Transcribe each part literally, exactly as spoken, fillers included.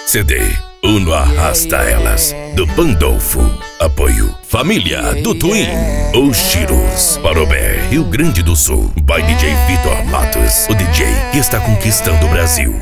C D Uno Arrasta Elas, do Pandolfo. Apoio Família do Twin. Os Chiros, Parobé, Rio Grande do Sul. By D J Vitor Matos, o D J que está conquistando o Brasil.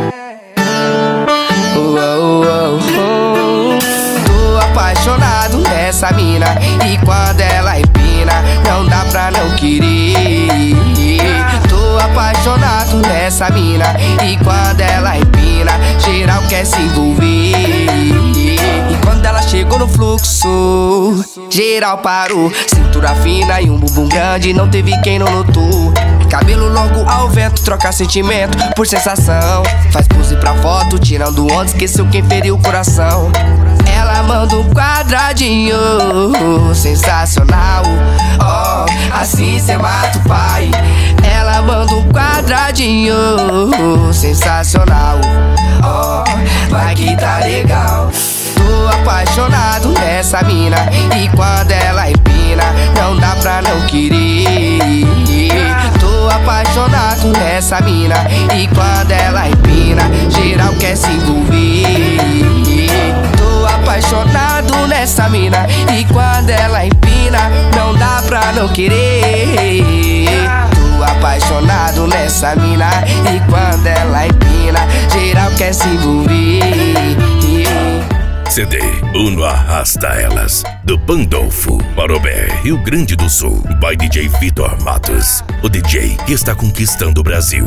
Oh, oh, oh, oh. Tô apaixonado nessa mina, e quando ela empina, não dá pra não querer. Tô apaixonado nessa mina, e quando ela empina, geral quer se envolver. E quando ela chegou no fluxo, geral parou. Cintura fina e um bumbum grande, não teve quem não notou. Cabelo longo ao vento, troca sentimento por sensação. Faz pose pra foto, tirando onda, esqueceu quem feriu o coração. Ela manda um quadradinho, sensacional. Oh, assim cê mata o pai. Ela manda um quadradinho, sensacional. Oh, vai que tá legal. Tô apaixonado nessa mina, e quando ela empina, não dá pra não querer. Tô apaixonado nessa mina, e quando ela empina, geral quer se envolver. Tô apaixonado nessa mina, e quando ela empina, não dá pra não querer. Tô apaixonado nessa mina, e quando ela empina, geral quer se envolver. C D Uno Arrasta Elas, do Pandolfo. Parobé, Rio Grande do Sul. By D J Vitor Matos, o D J que está conquistando o Brasil.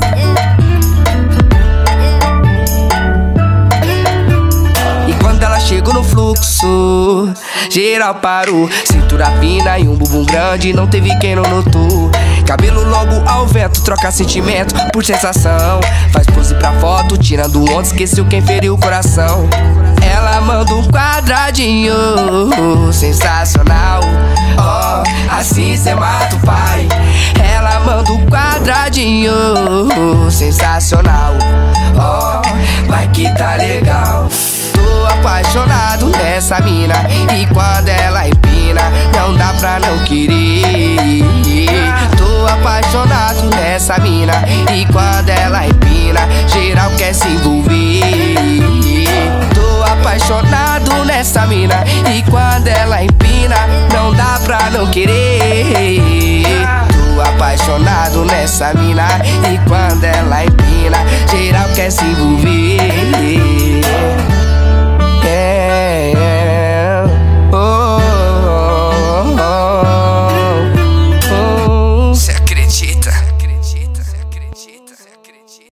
E quando ela chegou no fluxo, geral parou. Cintura fina e um bumbum grande, não teve quem não notou. Cabelo longo ao vento, troca sentimento por sensação. Faz pose pra foto, tirando onda, esqueceu quem feriu o coração. Ela manda um quadradinho, sensacional. Oh, assim cê mata o pai. Ela manda um quadradinho, sensacional. Oh, vai que tá legal. Tô apaixonado nessa mina, e quando ela empina, não dá pra não querer. Tô apaixonado nessa mina, e quando ela empina, geral quer se envolver. Tô apaixonado nessa mina, e quando ela empina, não dá pra não querer. Tô apaixonado nessa mina, e quando ela empina, geral quer se envolver.